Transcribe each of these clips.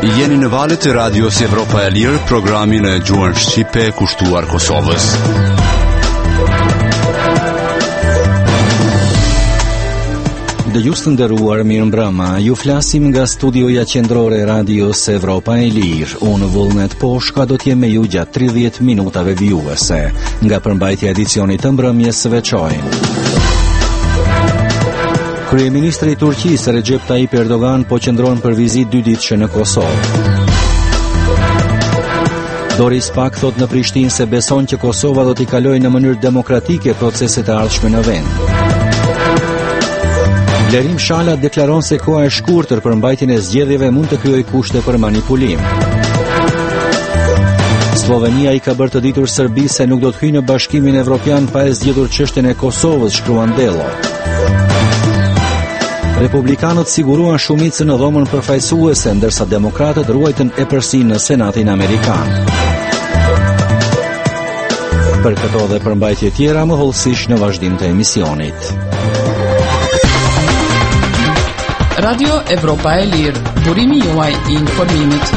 Jeni në valët e radios Evropa e Lirë, programin e gjuhën shqipe kushtuar Kosovës. Dëgjues të nderuar, mirëmbrëma. Ju flasim nga studioja qendrore e radios Evropa e Lirë. Unë Vullnet Poshka do t'jem me ju gjatë 30 minutave vijuese nga përmbajtja e edicionit të mbrëmjes së veçojnë. Kryeministri i Turqisë Recep Tayyip Erdogan po qëndron për vizitë 2 ditëshe në Kosovë. Doris Pack thot në Prishtinë se beson që Kosova do t'i kalojë në mënyrë demokratike proceset e ardhshme në vend. Blerim Shala deklaron se koha e shkurtër për mbajtjen e zgjedhjeve mund të krijojë kushte për manipulim. Slovenia i ka bërë të ditur Serbisë se nuk do të hyjë në Bashkimin Evropian pa e zgjedhur çështjen e Kosovës, shkruan Dello. Republikanët siguruan shumicën në dhomën përfaqësuese, ndërsa demokratët ruajtën epërsinë në Senatin Amerikan. Për këto dhe përmbajtje tjera më hollësisht në vazhdim të emisionit. Radio Evropa e Lirë, burimi juaj i informimit.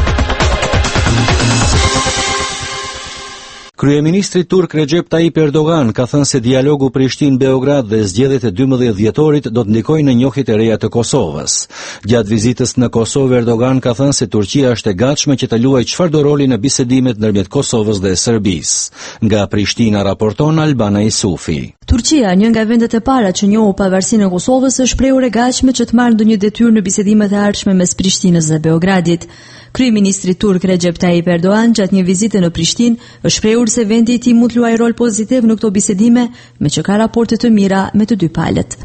Kryeministri turk Recep Tayyip Erdogan ka thënë se dialogu Prishtinë-Beograd dhe zgjedhjet e 12 dhjetorit do të ndikojnë në njohjet e reja të Kosovës. Gjatë vizitës në Kosovë, Erdogan ka thënë se Turqia është e gatshme që të luajë çfarëdo roli në bisedimet ndërmjet Kosovës dhe Serbisë. Nga Prishtina raporton Albana Isufi. Turqia, një nga vendet e para që njohu pavarësinë e Kosovës, është shprehur e gatshme që të marrë ndonjë detyrë në bisedimet e ardhshme mes Prishtinës dhe Beogradit. Kryeministri turk Recep Tayyip Erdogan gjatë një vizite në Prishtinë është shprehur se vendi i tij mund të luajë rol pozitiv në këto bisedime, me që ka raporte të mira me të dy palët.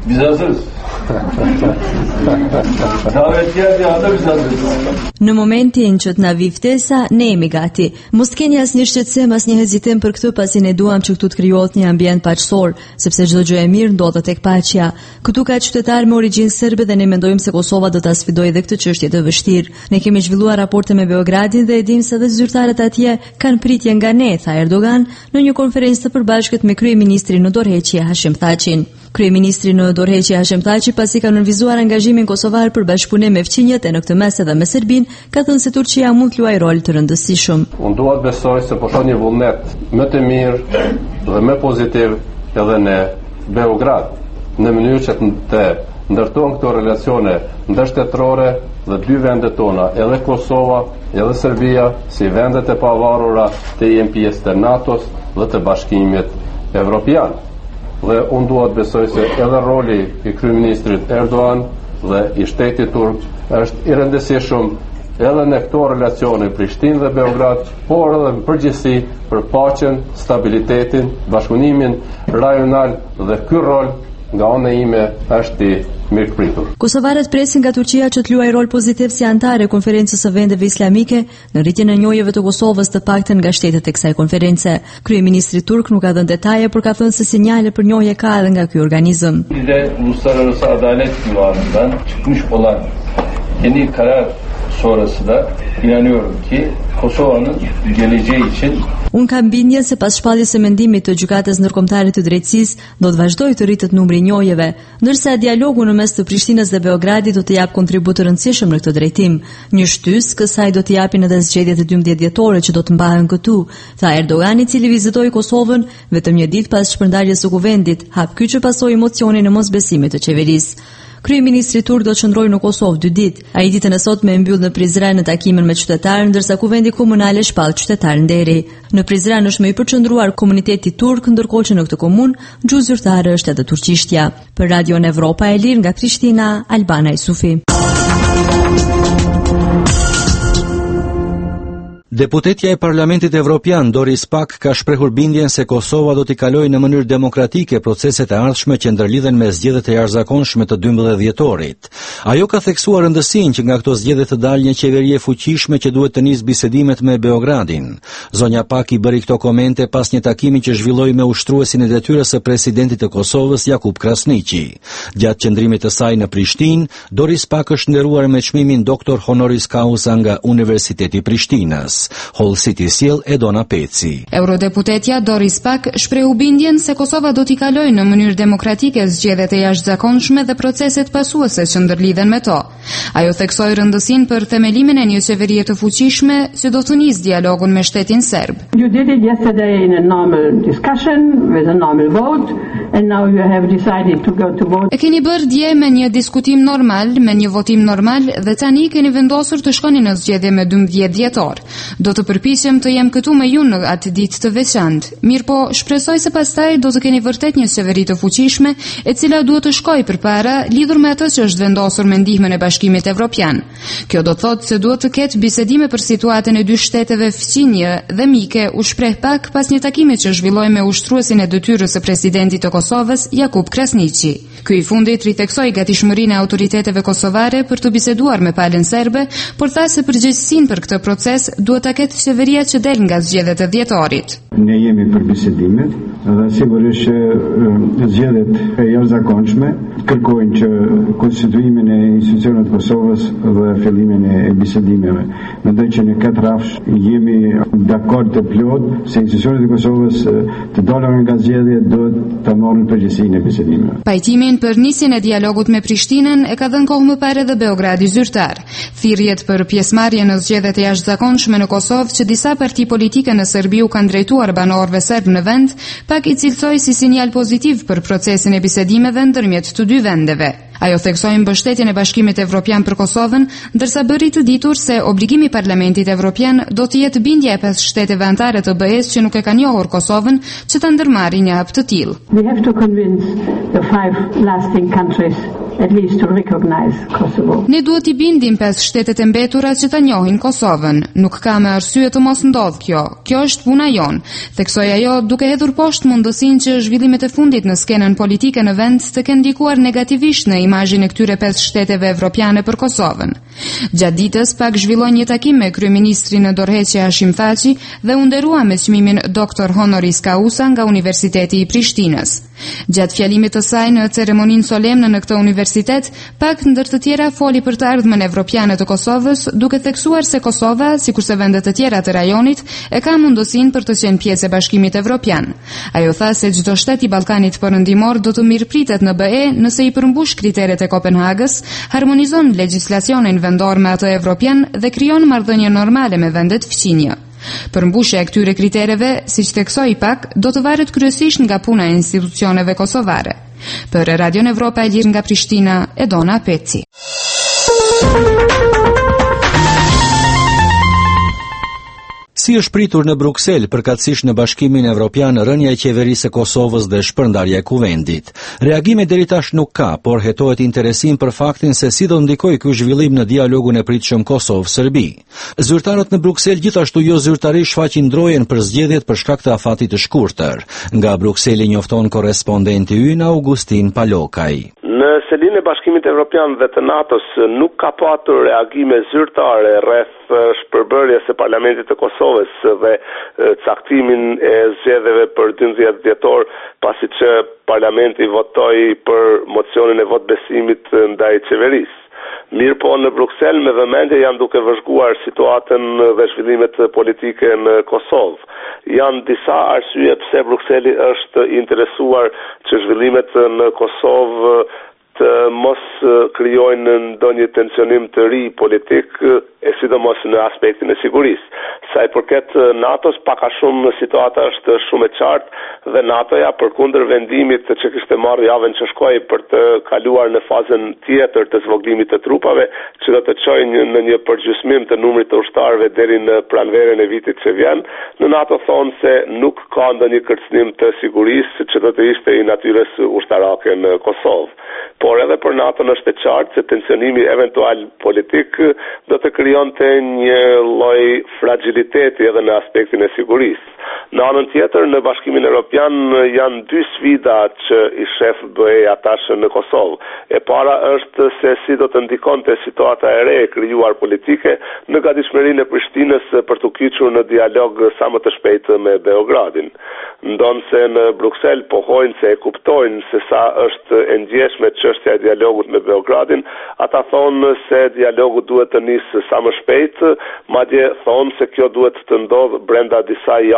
Në momentin që të na vi ftesa, ne jemi gati. Mos keni asnjë shqetësim, asnjë hezitim për këtë, pasi ne duam që këtu të krijohet një ambient paqësor, sepse çdo gjë e mirë ndodhet tek paqja. Këtu ka qytetarë me origjinë serbe dhe ne mendojmë se Kosova do ta sfidojë edhe këtë çështje të vështirë. Ne kemi zhvilluar raporte me Beogradin dhe e dim se edhe zyrtarët atje kanë pritje nga ne, tha Erdogan në një konferencë të përbashkët me kryeministrin në Dorheqi Hashim Thaçin. Kryeministri në Dorheqi Hashim Thaçi, pasi ka nënvizuar angazhimin kosovar për bashkëpunim me fqinjet e në këtë mes edhe me Serbinë, ka thënë se Turqia mund të luajë rol të rëndësishëm. Unë dua të besoj se po shoh një vullnet më të mirë dhe më pozitiv edhe në Beograd, në mënyrë që të ndërtojnë këto relacione ndërshtetërore dhe dy vendet tona, edhe Kosova, edhe Serbia, si vendet e pavarura të jenë pjesë të NATO-s dhe të Bashkimit Evropian. Dhe unë dua të besoj se edhe roli i kryeministrit Erdogan dhe i shtetit turk është i rëndësishëm edhe në këto relacione Prishtinë dhe Beograd, por edhe në përgjithësi për paqen, stabilitetin, bashkëpunimin rajonal dhe ky rol nga ana ime është i mirëpritur. Kosovarët presin nga Turqia që të luajë rol pozitiv si antare e konferencës së vendeve islamike në rritjen e njohjeve të Kosovës, të paktën nga shtetet e kësaj konference. Kryeministri turk nuk ka dhënë detaje, por ka thënë se sinjale për njohje ka edhe nga ky organizëm. Uluslararası Adalet Divanı'ndan çıkmış olan yeni karar sonrası da inanıyorum ki Kosova'nın geleceği için Unë kam bindjen se pas shpalljes së mendimit të Gjykatës Ndërkombëtare të Drejtësisë do të vazhdojë të rritet numri i njohjeve, ndërsa dialogu në mes të Prishtinës dhe Beogradit do të japë kontribut të rëndësishëm në këtë drejtim. Një shtys kësaj do të japin edhe zgjedhjet e 12 dhjetore që do të mbahen këtu, tha Erdogan, i cili vizitoi Kosovën vetëm një ditë pas shpërndarjes së kuvendit, hap ky që pasoi emocionin e mosbesimit të qeverisë. Kryeministri turk do të qëndrojë në Kosovë 2 ditë. Ai ditën e sotme e mbyll në Prizren në takimin me qytetarë, ndërsa kuvendi komunal e shpall qytetarë nderi. Në Prizren është më i përqendruar komuniteti turk, ndërkohë që në këtë komunë gjuhë zyrtare është edhe turqishtja. Për Radion Evropa e Lirë nga Prishtina, Albana Isufi. Deputetja e Parlamentit Evropian Doris Pack ka shprehur bindjen se Kosova do t'i kalojë në mënyrë demokratike proceset e ardhshme që ndërlidhen me zgjedhjet e jashtëzakonshme të 12 dhjetorit. Ajo ka theksuar rëndësinë që nga këto zgjedhje të dalë një qeveri e fuqishme që duhet të nisë bisedimet me Beogradin. Zonja Pack i bëri këto komente pas një takimi që zhvilloi me ushtruesin e detyrës së presidentit të Kosovës Jakub Krasniqi. Gjatë qëndrimit të saj në Prishtinë, Doris Pack është nderuar me çmimin doktor honoris causa nga Universiteti i Prishtinës. Hollësit i sjell Edona Peci. Eurodeputetja Doris Pack shprehu bindjen se Kosova do t'i kalojë në mënyrë demokratike zgjedhjet e jashtëzakonshme dhe proceset pasuese që ndërlidhen me to. Ajo theksoi rëndësinë për themelimin e një qeverie të fuqishme që do të nisë dialogun me shtetin serb. You did it yesterday in a normal discussion with a normal vote and now you have decided to go to vote. E keni bërë dje me një diskutim normal, me një votim normal dhe tani keni vendosur të shkoni në zgjedhje me 12 dhjetor. Do të përpiqem të jem këtu me ju në atë ditë të veçantë. Mirë po, shpresoj se pastaj do të keni vërtet një qeveri të fuqishme e cila duhet të shkojë përpara lidhur me atë që është vendosur me ndihmën e Bashkimit Evropian. Kjo do të thotë se duhet të ketë bisedime për situatën e dy shteteve fqinje dhe mike, u shpreh pak pas një takimi që zhvilloi me ushtruesin e detyrës së presidentit të Kosovës, Jakub Krasniqi. Ky i fundit riteksoi gatishmërinë e autoriteteve kosovare për të biseduar me palën serbe, por tha se përgjegjësinë për këtë proces duhet ta ketë qeveria që del nga zgjedhjet e dhjetorit. Ne jemi për bisedimet dhe sigurisht që zgjedhjet e jashtëzakonshme kërkojnë që konstituimin e institucioneve të Kosovës dhe fillimin e bisedimeve. Mendoj që në këtë rafsh jemi dakord të plot se institucionet e Kosovës të dalën nga zgjedhjet duhet të marrin përgjegjësinë e bisedimeve. Pajtimin për nisjen e dialogut me Prishtinën e ka dhënë kohë më parë edhe Beogradi zyrtar. Thirrjet për pjesëmarrje në zgjedhjet e jashtëzakonshme në Kosovë që disa parti politike në Serbi u kanë drejtuar banorëve serb në vend, pak i cilësoi si sinjal pozitiv për procesin e bisedimeve ndërmjet të dy vendeve. Ajo theksoi mbështetjen e Bashkimit Evropian për Kosovën, ndërsa bëri të ditur se obligimi i Parlamentit Evropian do të jetë bindja e 5 shteteve anëtare të BE-s që nuk e kanë njohur Kosovën që ta ndërmarrin një hap të tillë. We have to convince the 5 lasting countries at least to recognize Kosovo. Ne duhet i bindim 5 shtetet e mbetura që ta njohin Kosovën. Nuk ka me arsye të mos ndodh kjo. Kjo është puna jon. Theksoi ajo duke hedhur poshtë mundësinë që zhvillimet e fundit në skenën politike në vend të kenë ndikuar negativisht në imazhin e këtyre 5 shteteve evropiane për Kosovën. Gjatë ditës pak zhvilloi një takim me kryeministrin e Dorheqi Hashim Thaçi dhe u nderua me çmimin Doktor Honoris Causa nga Universiteti i Prishtinës. Gjatë fjalimit të saj në ceremoninë solemne në këtë universitet, pak ndër të tjera foli për të ardhmen evropiane të Kosovës, duke theksuar se Kosova, sikurse vendet të tjera të rajonit, e ka mundësinë për të qenë pjesë e Bashkimit Evropian. Ajo tha se çdo shtet i Ballkanit Perëndimor do të mirëpritet në BE nëse i përmbush kriteret e Kopenhagës, harmonizon legjislacionin vendor me atë evropian dhe krijon marrëdhënie normale me vendet fqinje. Përmbushja e këtyre kritereve, siç theksoi pak, do të varet kryesisht nga puna e institucioneve kosovare. Për Radion Evropa e Lirë nga Prishtina, Edona Peci. Si është pritur në Bruksel, përkatësisht në Bashkimin Evropian, rënja e qeverisë së Kosovës dhe shpërndarja e kuvendit. Reagime deri tash nuk ka, por hetohet interesim për faktin se si do ndikojë ky zhvillim në dialogun e pritshëm Kosovë-Serbi. Zyrtarët në Bruksel gjithashtu jo zyrtarisht shfaqin ndrojen për zgjedhjet për shkak të afatit të shkurtër. Nga Brukseli njofton korrespondenti ynë Augustin Palokaj. Në selinë e Bashkimit Evropian dhe të NATO-s nuk ka patur reagime zyrtare rreth shpërbërjes së Parlamentit të Kosovës dhe caktimin e zgjedhjeve për 12 dhjetor, pasi që Parlamenti votoi për mocionin e votbesimit ndaj qeverisë. Mirë po në Bruksel me vëmendje janë duke vëzhguar situatën dhe zhvillimet politike në Kosovë. Janë disa arsye pse Brukseli është interesuar që zhvillimet në Kosovë të mos krijojnë ndonjë tensionim të ri politik, e sidomos në aspektin e sigurisë. Sa i përket NATO-s, pak a shumë situata është shumë e qartë dhe NATO-ja përkundër vendimit që kishte marrë javën që shkoi për të kaluar në fazën tjetër të zvogëlimit të trupave, që do të çojnë në një përgjysmim të numrit të ushtarëve deri në pranverën e vitit që vjen, në NATO thonë se nuk ka ndonjë kërcënim të sigurisë që do të ishte i natyrës ushtarake në Kosovë. Por edhe për NATO është e qartë se tensionimi eventual politik do të krijonte një lloj fragiliteti edhe në aspektin e sigurisë. Në anën tjetër, në Bashkimin Evropian janë dy sfida që i shef BE-ja tash në Kosovë. E para është se si do të ndikonte situata e re e krijuar politike në gatishmërinë e Prishtinës për të kyçur në dialog sa më të shpejtë me Beogradin. Ndonse në Bruksel pohojnë se e kuptojnë se sa është e ndjeshme çështja e dialogut me Beogradin, ata thonë se dialogu duhet të nisë sa më shpejt, madje thonë se kjo duhet të ndodhë brenda disa javëve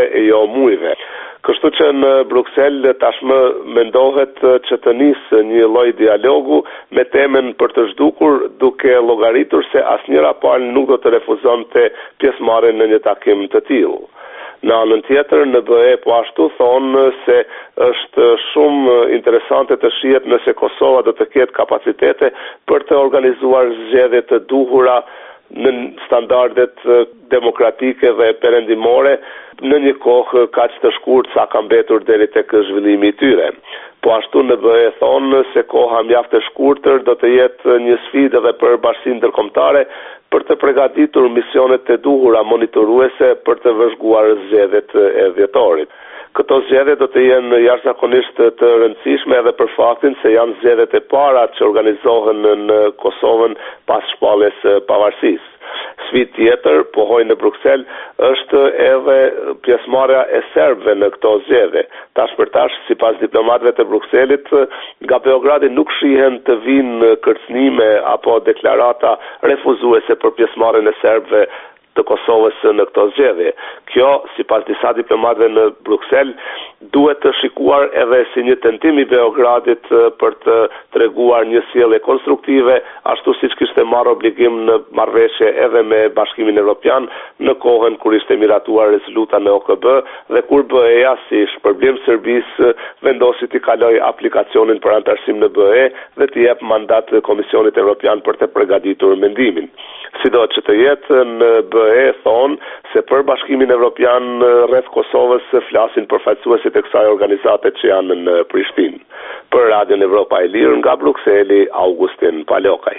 e jo muajve. Kështu që në Bruksel tashmë mendohet që të nisë një lloj dialogu me temën për të zhdukur, duke llogaritur se asnjëra palë nuk do të refuzonte pjesëmarrjen në një takim të tillë. Në anën tjetër, në BE po ashtu thonë se është shumë interesante të shihet nëse Kosova do të ketë kapacitete për të organizuar zgjedhje të duhura në standardet demokratike dhe perëndimore në një kohë kaq të shkurtë sa ka mbetur deri tek zhvillimi i tyre. Po ashtu në BE thonë se koha mjaft e shkurtër do të jetë një sfidë edhe për Bashkinë Ndërkombëtare për të përgatitur misionet e duhura monitoruese për të vëzhguar zgjedhjet e dhjetorit. Këto zgjedhje do të jenë jashtëzakonisht të rëndësishme edhe për faktin se janë zgjedhjet e para që organizohen në Kosovën pas shpalljes së pavarësisë. Sfidë tjetër, pohoj në Bruksel, është edhe pjesëmarrja e serbëve në këto zgjedhje. Tash për tash, sipas diplomatëve të Brukselit, nga Beogradi nuk shihen të vinë kërcënime apo deklarata refuzuese për pjesëmarrjen e serbëve të Kosovës në këto zgjedhje. Kjo, sipas disa diplomatëve në Bruksel, duhet të shikuar edhe si një tentim i Beogradit për të treguar një sjellje konstruktive, ashtu siç kishte marrë obligim në marrëveshje edhe me Bashkimin Evropian në kohën kur ishte miratuar rezoluta në OKB dhe kur BE-ja si shpërblim Serbisë vendosi të kalojë aplikacionin për antarësim në BE dhe të jep mandat Komisionit Evropian për të përgatitur mendimin. Sido që të jetë në BE thonë se për Bashkimin Evropian rreth Kosovës flasin përfaqësuesit e kësaj organizate që janë në Prishtinë. Për Radion Evropa e Lirë nga Brukseli, Augustin Palokaj.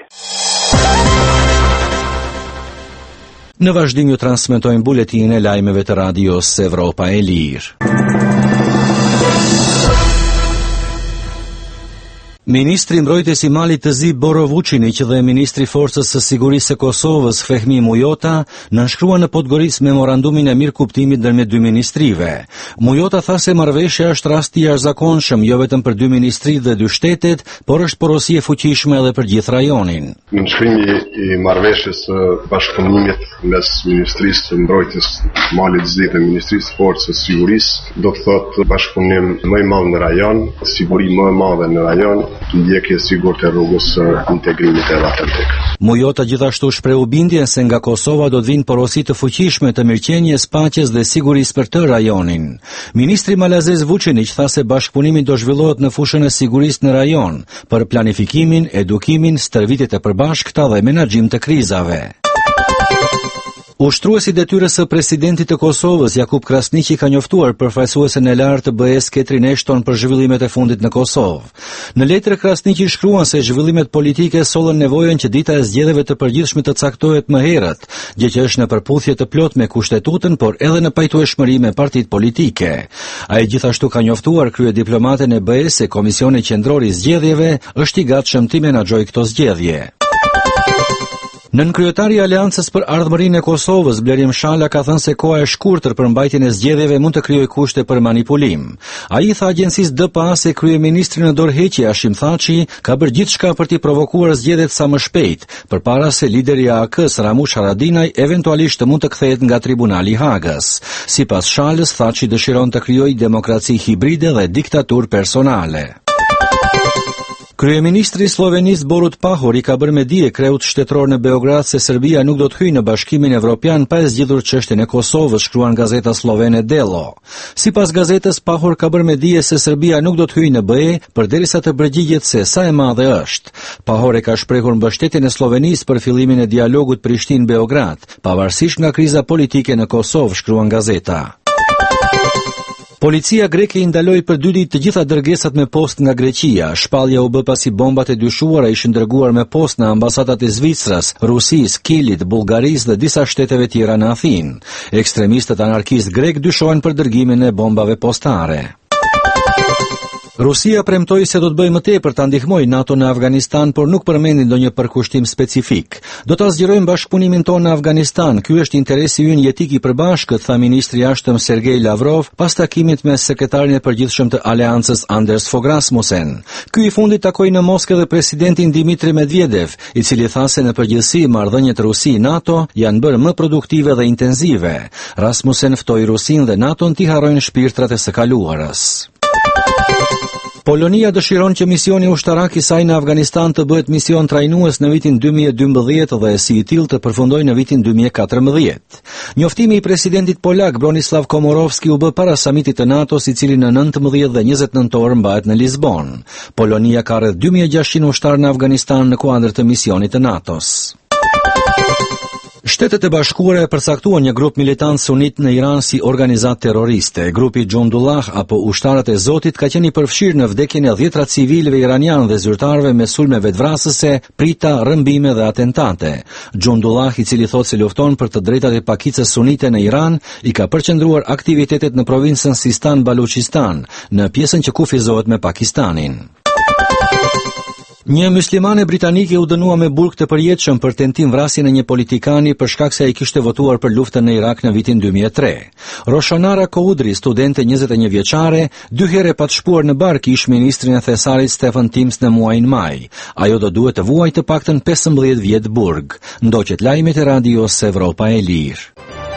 Në vazhdim ju transmetojmë buletin e lajmeve të Radios Evropa e Lirë. Ministri mbrojtjes i Malit të Zi Boro Vučinić dhe Ministri Forcës së Sigurisë së Kosovës Fehmi Mujota nënshkruan në Podgorica memorandumin e mirëkuptimit ndërmjet dy ministrive. Mujota tha se marrëveshja është rast i jashtëzakonshëm jo vetëm për dy ministritë dhe dy shtetet, por është porosi e fuqishme edhe për gjithë rajonin. Nënshkrimi i marrëveshjes së bashkëpunimit mes Ministrisë së Mbrojtjes Malit të Zi dhe Ministrisë Forcës së Sigurisë do të thotë bashkëpunim më i madh në rajon, siguri më e madhe në rajon, ndjekje sigurt e rrugës së integrimit Atlantik. Mujota gjithashtu shprehu bindjen se nga Kosova do të vinë porosi të fuqishme të mirëqenies, paqes dhe sigurisë për të rajonin. Ministri malazez Vučinić tha se bashkëpunimi do zhvillohet në fushën e sigurisë në rajon, për planifikimin, edukimin, stërvitjet e përbashkëta dhe menaxhim të krizave. Ushtruesi detyrës së presidentit të Kosovës, Jakub Krasniqi, ka njoftuar përfaqësuesen e lartë të BE-s Catherine Ashton për zhvillimet e fundit në Kosovë. Në letër Krasniqi shkruan se zhvillimet politike sollën nevojën që dita e zgjedhjeve të përgjithshme të caktohet më herët, gjë që është në përputhje të plot me kushtetutën, por edhe në pajtueshmëri me partitë politike. Ai gjithashtu ka njoftuar kryediplomaten e BE-s se Komisioni Qendror i Zgjedhjeve është i gatshëm të menaxhojë këto zgjedhje. Nënkryetari i Aleancës për Ardhmërinë e Kosovës, Blerim Shala, ka thënë se koha e shkurtër për mbajtjen e zgjedhjeve mund të krijojë kushte për manipulim. Ai tha agjencisë DPA se kryeministri në dorëheqje Hashim Thaçi ka bërë gjithçka për t'i provokuar zgjedhjet sa më shpejt, përpara se lideri i AK-s Ramush Haradinaj eventualisht mund të kthehet nga tribunali i Hagës. Sipas Shalës, Thaçi dëshiron të krijojë demokraci hibride dhe diktaturë personale. Kryeministri i Slovenisë Borut Pahor i ka bërë me dije kreut shtetror në Beograd se Serbia nuk do të hyjë në Bashkimin Evropian pa e zgjidhur çështjen e Kosovës, shkruan gazeta slovene Delo. Sipas gazetës, Pahor ka bërë me dije se Serbia nuk do të hyjë në BE përderisa të përgjigjet se sa e madhe është. Pahor e ka shprehur mbështetjen e Slovenisë për fillimin e dialogut Prishtinë-Beograd, pavarësisht nga kriza politike në Kosovë, shkruan gazeta. Policia greke i ndaloi për 2 ditë të gjitha dërgesat me postë nga Greqia. Shpallja u bë pasi bombat e dyshuara ishin dërguar me postë në ambasadat e Zvicrës, Rusisë, Kilit, Bullgarisë dhe disa shteteve tjera në Athinë. Ekstremistët anarkistë grek dyshohen për dërgimin e bombave postare. Rusia premtoi se do të bëjë më tepër ta ndihmojë NATO në Afganistan, por nuk përmendi ndonjë përkushtim specifik. Do ta zgjerojmë bashkëpunimin tonë në Afganistan. Ky është interesi ynë jetik i përbashkët, tha ministri i jashtëm Sergej Lavrov pas takimit me sekretarin e përgjithshëm të aleancës Anders Fogh Rasmussen. Ky i fundit takoi në Moskë edhe presidentin Dmitri Medvedev, i cili tha se në përgjithësi marrëdhëniet Rusi-NATO janë bërë më produktive dhe intenzive. Rasmussen ftoi Rusinë dhe NATO-n t'i harrojnë shpirtrat e së kaluarës. Polonia dëshiron që misioni ushtarak i saj në Afganistan të bëhet mision trajnues në vitin 2012 dhe si i tillë të përfundojë në vitin 2014. Njoftimi i presidentit polak Bronislaw Komorowski u bë para samitit të NATO-s, i cili në 19 dhe 20 nëntor mbahet në Lisbon. Polonia ka rreth 2600 ushtarë në Afganistan në kuadër të misionit të NATO-s. Shtetet e Bashkuara e përcaktuan një grup militant sunit në Iran si organizatë terroriste. Grupi Xhundullah apo ushtarët e Zotit ka qenë i përfshirë në vdekjen e 10 civilëve iranianë dhe zyrtarëve me sulme vetvrasëse, prita, rrëmbime dhe atentate. Xhundullah, i cili thotë se lufton për të drejtat e pakicës sunite në Iran, i ka përqendruar aktivitetet në provincën Sistan-Baluchistan, në pjesën që kufizohet me Pakistanin. Një muslimane britanike u dënua me burg të përjetshëm për tentim vrasjen e një politikani për shkak se ai kishte votuar për luftën në Irak në vitin 2003. Roshanara Koudri, studente 21 vjeçare, 2 herë pa të shpuar në bark ish ministrin e thesarit Stephen Timms në muajin maj. Ajo do duhet të vuajë të paktën 15 vjet burg. Ndoqet lajmet e radios Evropa e Lirë.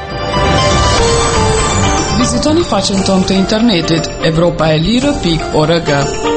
Vizitoni faqen tonë të internetit europaelire.org.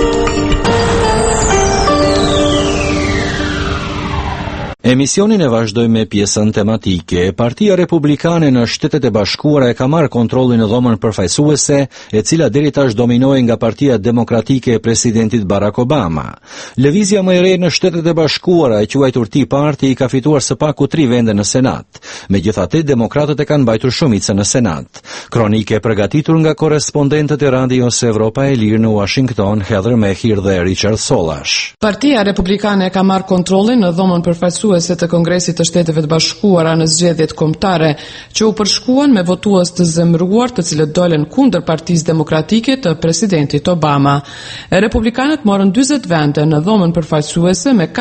Emisionin e vazhdoj me pjesën tematike. Partia Republikane në Shtetet e Bashkuara e ka marrë kontrollin në dhomën përfaqësuese, e cila deri tash dominohej nga Partia Demokratike e presidentit Barack Obama. Lëvizja më e re në Shtetet e Bashkuara, e quajtur Tea Party, i ka fituar së paku 3 vende në Senat. Megjithatë, demokratët e kanë mbajtur shumicën në Senat. Kronike e përgatitur nga korrespondentët e radios Evropa e Lirë në Washington, Heather Mehir dhe Richard Sollash. Partia Republikane ka marrë kontrollin në dhomën përfaqësuese të Kongresit të Shteteve të Bashkuara në zgjedhjet kombëtare, që u përshkuan me votues të zemëruar, të cilët dolën kundër Partisë Demokratike të presidentit Obama. Republikanët morën 40 vende në dhomën përfaqësuese me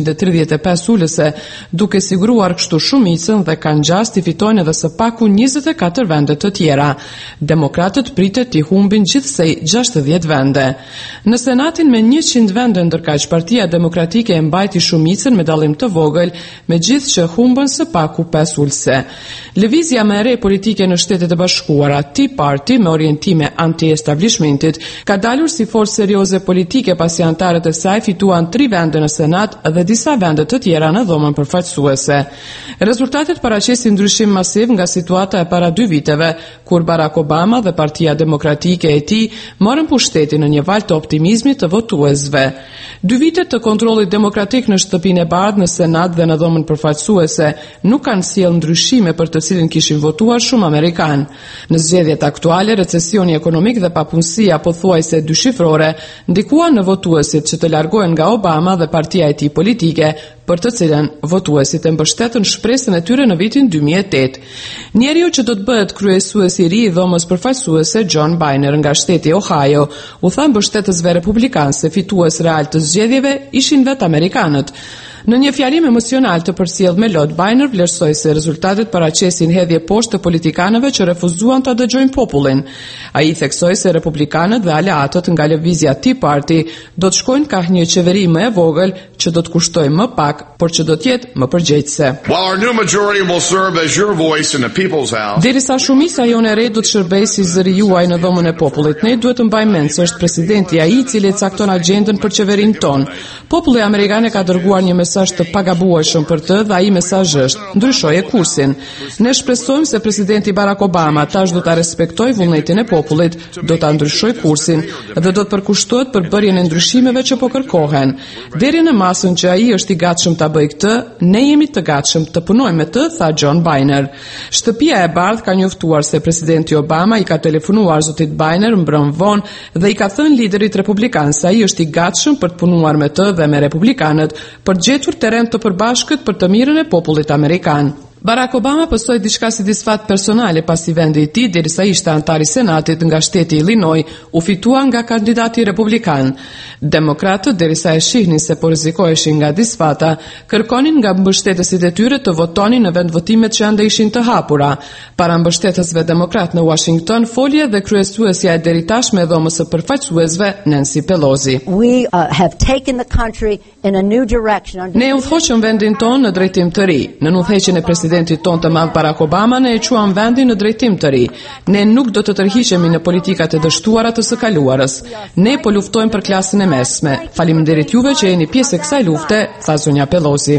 435 ulëse, duke siguruar kështu shumicën dhe kanë gjast i fitojnë edhe së paku 24 vende të tjera. Demokratët pritet t'i humbin gjithsej 60 vende. Në Senatin me 100 vende ndërkaq Partia Demokratike e mbajti shumicën me dallim të vogël, me gjithë që humbën së paku 5 ulëse. Lëvizja më e re politike në Shtetet e Bashkuara, Tea Party, me orientime anti-establishmentit, ka dalur si forcë serioze politike pasi anëtarët e saj fituan 3 vende në Senat dhe disa vende të tjera në dhomën përfaqësuese. Rezultatet paraqesin ndryshim masiv nga situata e para 2 viteve, kur Barack Obama dhe Partia Demokratike e tij morën pushtetin në një valë të optimizmit të votuesve. 2 vitet të kontrollit demokratik në shtëpinë e bardhë, në Senat dhe në dhomën përfaqësuese nuk kanë sjellë ndryshime për të cilin kishin votuar shumë amerikanë. Në zgjedhjet aktuale, recesioni ekonomik dhe papunësia pothuajse dyshifrore ndikuan në votuesit që të largohen nga Obama dhe partia e tij politike, për të cilën votuesit e mbështetën shpresën e tyre në vitin 2008. Njeriu që do të bëhet kryesues i ri i dhomës përfaqësuese, John Boehner nga shteti Ohio, u tha mbështetësve republikanë se fitues real të zgjedhjeve ishin vetë amerikanët. Në një fjalim emocional të përcjellë me lot, Boehner vlerësoi se rezultatet paraqesin hedhje poshtë të politikanëve që refuzuan ta dëgjojnë popullin. Ai theksoi se republikanët dhe aleatët nga lëvizja Tea Party do të shkojnë ka një qeveri më e vogël që do të kushtojë më pak, por që do të jetë më përgjegjëse. Derisa shumica jone e re do të shërbejë si zëri juaj në dhomën e popullit, ne duhet të mbajmë mend se është presidenti ai i cili cakton agjendën për qeverinë tonë. Populli amerikan ka dërguar një mesazh të pagabueshëm për të dhe ai mesazh është: ndryshoje kursin. Ne shpresojmë se presidenti Barack Obama tash do ta respektojë vullnetin e popullit, do ta ndryshojë kursin dhe do të përkushtohet për bërjen e ndryshimeve që po kërkohen. Deri në masën që ai është i gatshëm ta bëjë këtë, ne jemi të gatshëm të punojmë me të, tha John Boehner. Shtëpia e Bardhë ka njoftuar se presidenti Obama i ka telefonuar zotit Boehner mbrëm vonë dhe i ka thënë liderit republikan se ai është i gatshëm për të punuar me të dhe me republikanët për gjetur terren të përbashkët për të mirën e popullit amerikan. Barack Obama pësoi diçka si disfat personale pasi vendi i tij, derisa ishte antar i Senatit nga shteti Illinois, u fitua nga kandidati republikan. Demokratët, derisa e shihnin se po rrezikoheshin nga disfata, kërkonin nga mbështetësit e tyre të votonin në vendvotimet që ende ishin të hapura. Para mbështetësve demokrat në Washington foli edhe kryesuesja e deritashme e Dhomës së Përfaqësuesve Nancy Pelosi. Ne udhëhoqëm vendin tonë në drejtim të ri. Në udhëheqjen e presidentit tonë të madh Barack Obama ne e quam vendin në drejtim të ri. Ne nuk do të tërhiqemi në politikat e dështuara të së kaluarës. Ne po luftojmë për klasën e mesme. Faleminderit juve që jeni pjesë e kësaj lufte, tha zonja Pelosi.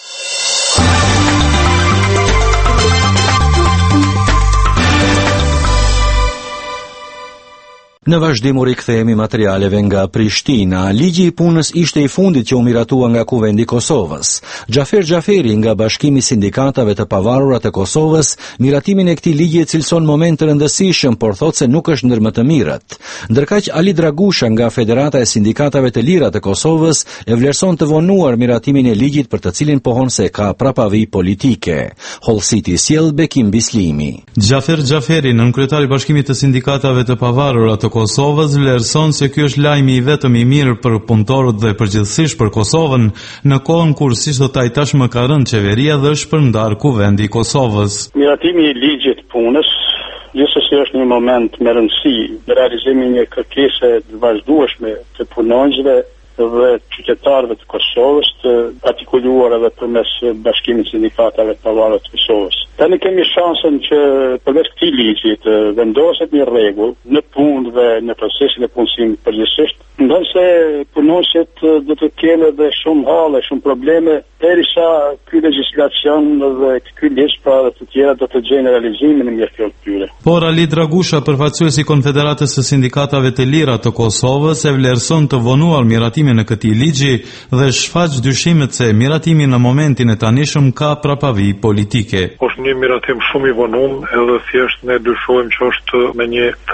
Në vazhdim u rikthehemi materialeve nga Prishtina. Ligji i punës ishte i fundit që u miratua nga Kuvendi i Kosovës. Xhafer Xhaferi nga Bashkimi i Sindikatave të Pavarura të Kosovës, miratimin e këtij ligji e cilëson moment të rëndësishëm, por thotë se nuk është ndër më të mirët. Ndërkaq Ali Dragusha nga Federata e Sindikatave të Lira të Kosovës e vlerëson të vonuar miratimin e ligjit për të cilin pohon se ka prapavi politike. Hollësiti sjell Bekim Bislimi. Xhafer Xhaferi, nënkryetari i Bashkimit të Sindikatave të Pavarura të Kosovës, vlerëson se ky është lajmi i vetëm i mirë për punëtorët dhe përgjithsisht për Kosovën, në kohën kur si sot ai tashmë ka rënë qeveria dhe është përndar Kuvendi i Kosovës. Miratimi i ligjit punës gjithsesi është një moment me rëndësi në realizimin e një kërkese të vazhdueshme të punonjësve dhe qytetarëve të Kosovës, të artikuluar edhe përmes Bashkimit Sindikatave të Pavarura të Kosovës. Tani kemi shansën që përmes këtij ligji të vendoset një rregull në punë dhe në procesin e punësimit përgjithsisht, ndonse punonjësit do të kenë edhe shumë halle, shumë probleme derisa ky legjislacion dhe ky ligj pra dhe të tjera do të gjejnë realizimin e mjaftuar të tyre. Por Ali Dragusha, përfaqësuesi i Konfederatës së Sindikatave të Lira të Kosovës, e vlerëson të vonuar miratimin e këtij ligji dhe shfaq dyshimet se miratimi në momentin e tanishëm ka prapavi politike. Është një miratim shumë i vonuar, edhe thjesht ne dyshojmë që është me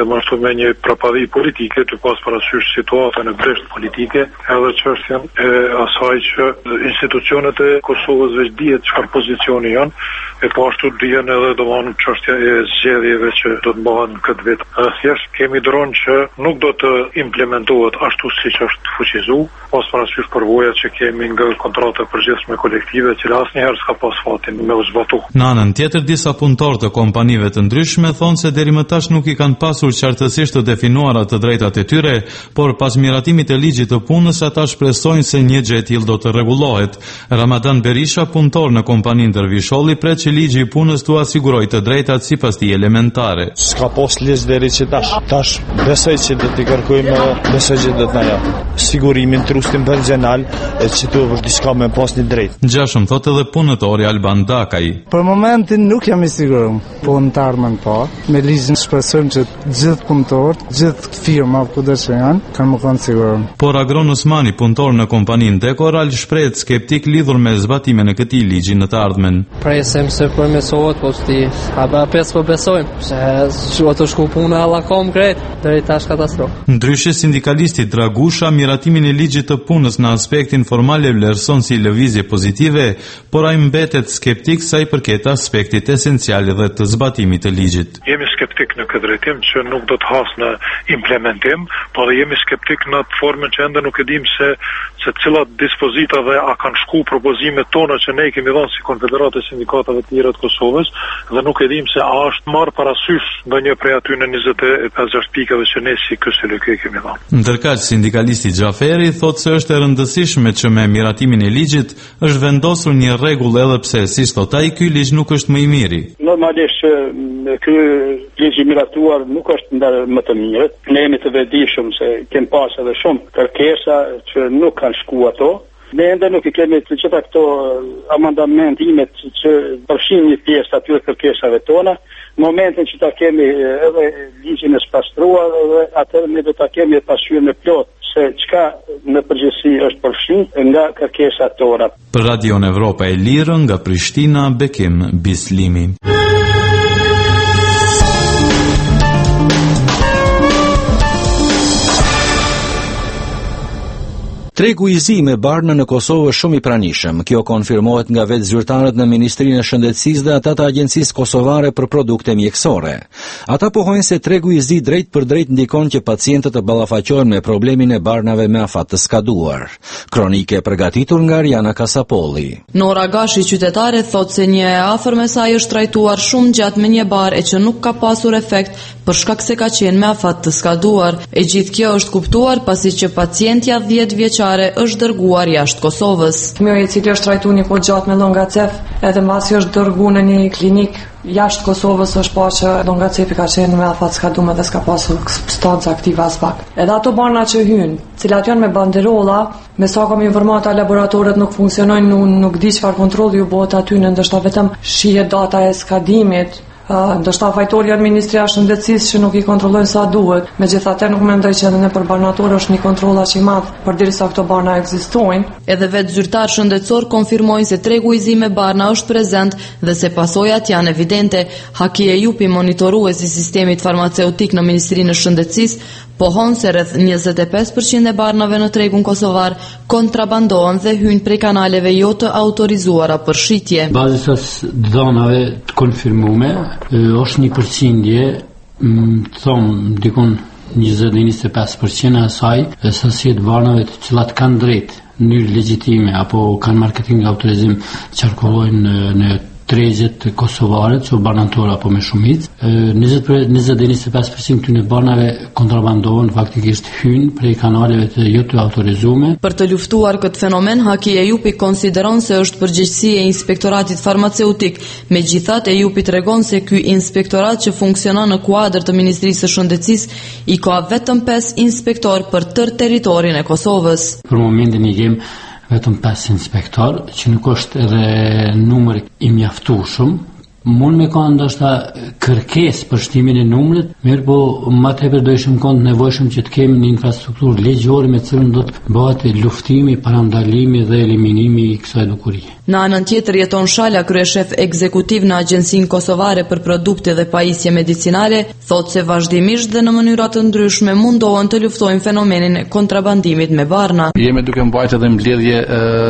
një prapavi politike, të pas parasysh situatën e breshtë politike, edhe çështjen e asaj që institucionet e Kosovës veç dihet çfarë pozicioni janë, e po ashtu dihen edhe domosdoshmë çështja e zgjedhjeve që do të bëhen këtë vit. Thjesht kemi dronë që nuk do të implementohet ashtu siç është fuqizuar, pas parasysh përvojat që kemi nga kontrata e përgjithshme kolektive, që asnjëherë s'ka pas fatin me u zbatu. Në anën tjetër, disa punëtorë të kompanive të ndryshme thonë se deri më tash nuk i kanë pasur qartësisht të definuara të drejtat e tyre, por pas miratimit të ligjit të punës ata shpresojnë se një gjë e tillë do të rregullohet. Ramadan Berisha, punëtor në kompaninë Dervisholli, pret që ligji i punës t'u sigurojë të drejtat sipas tij elementare. S'ka pas ligj deri që tash besoj që do t'i kërkojmë mesazhet do të na japë sigurimin trustin personal e që të është diçka me pas një drejt. Ngjashëm thotë edhe punëtori Alban Dakaj. Për momentin nuk jam i sigurum, po në të ardhmen po. Me ligjin shpresojmë që gjithë punëtorët, gjithë firma kudo që janë, kanë më kanë sigurum. Por Agron Osmani, punëtor në kompaninë Dekoral, shpreh skeptik lidhur me zbatimin e këtij ligji në të ardhmen. Presim se përmesohet, po ti ata pesë po besojmë se ato shku puna alla konkret deri tash katastrofë. Ndryshe sindikalisti Dragusha miratimin e ligjit të punës në aspektin formal e vlerëson si lëvizje pozitive, por ai mbetet skeptik sa i përket aspektit esencial dhe të zbatimit të ligjit. Jemi skeptik në këtë drejtim që nuk do të has në implementim, por jemi skeptik në atë formën që ende nuk e dim se cilat dispozita dhe a kanë shku propozimet tona që ne kemi dhënë si Konfederatë e Sindikatave të Lira të Kosovës dhe nuk e dim se a është marrë parasysh ndonjë prej aty në 25 pikave që ne si KSLK kemi dhënë. Ndërkaq sindikalisti Xhaferi thotë se është e rëndësishme që me miratimin e ligjit është vendosur një rregull edhe pse siç thotë ai ky ligj nuk është më i miri. Normalisht ky ligj i miratuar nuk është ndër më të mirët. Ne jemi të vetëdijshëm se kem pas edhe shumë kërkesa që nuk kanë shku ato. Ne ende nuk i kemi të gjitha këto amandamentet që përfshin një pjesë atyre kërkesave tona. Në momentin që ta kemi edhe ligjin e pastruar, atëherë ne do ta kemi pasqyrë në plot se çka në përgjithësi është përfshin nga kërkesat tona. Për Radion Evropa e Lirë nga Prishtina, Bekim Bislimi. Tregu i zi me Barna në Kosovë shumë i pranishëm. Kjo konfirmohet nga vetë zyrtarët në Ministrinë e Shëndetësisë dhe ata të Agjencisë Kosovare për Produkte Mjekësore. Ata pohojnë se tregu i zi drejt për drejt ndikon që pacientët të ballafaqohen me problemin e barnave me afat të skaduar. Kronike e përgatitur nga Ariana Kasapolli. Nora Gashi, qytetare, thot se një e afër me saj është trajtuar shumë gjatë me një bar e që nuk ka pasur efekt për shkak se ka qenë me afat të skaduar. E gjithë kjo është kuptuar pasi që pacientja 10 vjeçare është dërguar jashtë Kosovës. Fëmijë i cili është trajtuar një kohë gjatë me llongacef, edhe mbasi është dërguar në një klinik jashtë Kosovës, është pa që llongacefi ka qenë me afat skaduar dhe s'ka pasur substancë aktive as pak. Edhe ato barna që hynë, cilat janë me banderolla, me sa kam informata laboratorët nuk funksionojnë, nuk di çfarë kontrolli u bëhet aty, ndoshta vetëm shihet data e skadimit. Ndoshta fajtori janë Ministria e Shëndetësisë që nuk i kontrollojnë sa duhet. Megjithatë nuk mendoj që edhe për barnatorë është një kontroll aq i madh përderisa këto barna ekzistojnë. Edhe vetë zyrtar shëndetësor konfirmojnë se tregu i zi me barna është prezent dhe se pasojat janë evidente. Haki Ejupi, monitorues i sistemit farmaceutik në Ministrinë e Shëndetësisë, pohon se rreth 25% e barnave në tregun kosovar kontrabandohen dhe hyjnë prej kanaleve jo të autorizuara për shitje. Bazës dhënave të konfirmuar është një përqindje, thonë dikon 20-25% e asaj sasiet barnave të cilat kanë drejt në mënyrë legjitime apo kanë marketing autorizim qarkullojnë në tregjet kosovare, që barnatora apo me shumicë. 20-25% të barnave kontrabandohen, faktikisht hynë prej kanaleve të jo të autorizuar. Për të luftuar këtë fenomen, Haki Ejupi konsideron se është përgjegjësi e Inspektoratit Farmaceutik. Megjithatë, Ejupi tregon se ky inspektorat që funksionon në kuadër të Ministrisë së Shëndetësisë i ka vetëm 5 inspektor për tërë territorin e Kosovës. Për momentin i kem vetëm 5 inspektor, që nuk është edhe numër i mjaftueshëm. Mund me ka ndoshta kërkesë për shtimin e numrit, mirë po më tepër do ishim kënd nevojshëm që të kemi një infrastrukturë ligjore me cilën do të bëhet luftimi, parandalimi dhe eliminimi i kësaj dukurie. Në anën tjetër jeton Shala, kryeshef ekzekutiv në Agjencinë Kosovare për Produkte dhe Pajisje Medicinale, thotë se vazhdimisht dhe në mënyra të ndryshme mundohen të luftojnë fenomenin e kontrabandimit me barna. Jemi duke mbajtur edhe mbledhje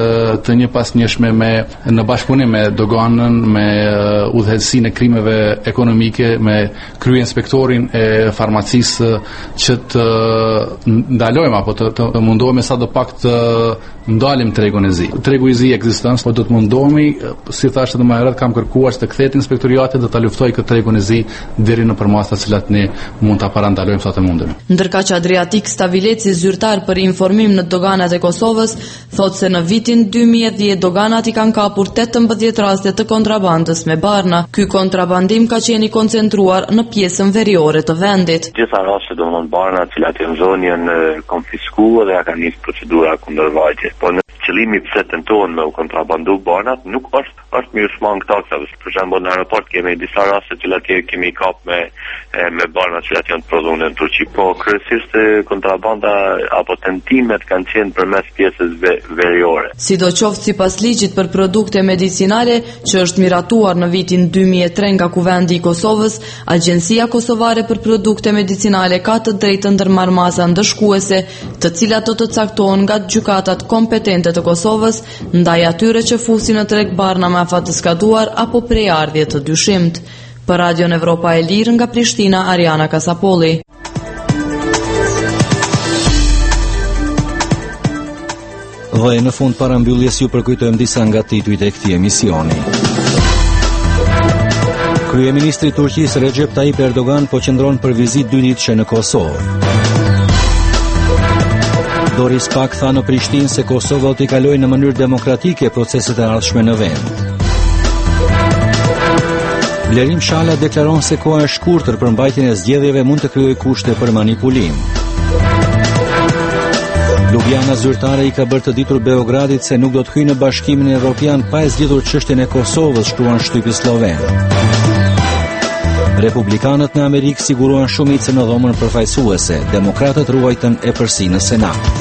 të njëpasnjëshme në bashkëpunim me doganën, me udhëheqësinë e krimeve ekonomike, me kryeinspektorin e farmacisë që të ndalojmë apo të mundohemi sa do pak të ndalim tregun e zi. Tregu i zi ekziston, po do të mundohemi, si thashë edhe më herët, kam kërkuar që të kthehet inspektorati dhe ta luftojë këtë tregun e zi deri në përmasa të cilat ne mund ta parandalojmë sa të mundemi. Ndërkaq Adriatik Stavileci, zyrtar për informim në doganat e Kosovës, thotë se në vitin 2010 doganat i kanë kapur 18 raste të kontrabandës me barna. Ky kontrabandim ka qenë i koncentruar në pjesën veriore të vendit. Gjitha raste domethënë barna të cilat janë zonë janë konfiskuar dhe ja kanë nisë procedura kundërvajtje. Po në qëllimi pse tentohen me u kontrabandu banat nuk është mirëfillim taksave. Për shembull në aeroport kemi disa raste të cilat kemi kap me barna të cilat janë prodhuar në Turqi, po kryesisht kontrabanda apo tentimet kanë qenë përmes pjesës veriore. Sidoqoftë sipas ligjit për produkte medicinale që është miratuar në vitin 2003 nga Kuvendi i Kosovës, Agjencia Kosovare për Produkte Medicinale ka të drejtë ndërmarrë masa ndëshkuese, të cilat do të caktohen nga gjykatat kompetente të Kosovës ndaj atyre që fusin në treg barna me afat të skaduar apo prejardhje të dyshimt. Për Radion Evropa e Lirë nga Prishtina, Ariana Kasapolli. Dhe në fund parambylljes ju përkujtojmë disa nga titujt e këtij emisioni. Kryeministri i Turqisë Recep Tayyip Erdogan po qëndron për vizitë 2 ditëshe në Kosovë. Doris Pack tha në Prishtinë se Kosova do t'i kalojë në mënyrë demokratike proceset e ardhshme në vend. Blerim Shala deklaron se koha e shkurtër për mbajtjen e zgjedhjeve mund të krijojë kushte për manipulim. Ljubljana zyrtare i ka bërë të ditur Beogradit se nuk do të hyjë në Bashkimin Evropian pa e zgjidhur çështjen e Kosovës, shkruan shtypi sloven. Republikanët në Amerikë siguruan shumicën në dhomën përfaqësuese, demokratët ruajtën e përsi në Senat.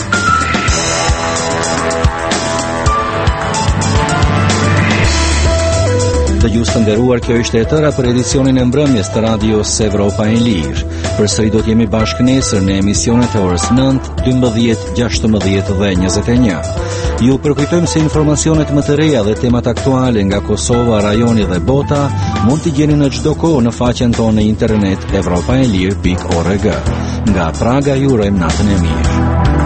Dëgjoni dëgjues të nderuar, kjo ishte e tëra për edicionin e mbrëmjes të radios Evropa e Lirë. Përsëri do të jemi bashkë nesër në emisionet e orës 9, 12, 16 dhe 21. Ju përkujtojmë se informacionet më të reja dhe temat aktuale nga Kosova, rajoni dhe bota mund t'i gjeni në çdo kohë në faqen tonë në internet evropaelir.org. Nga Praga ju urojmë natën e mirë.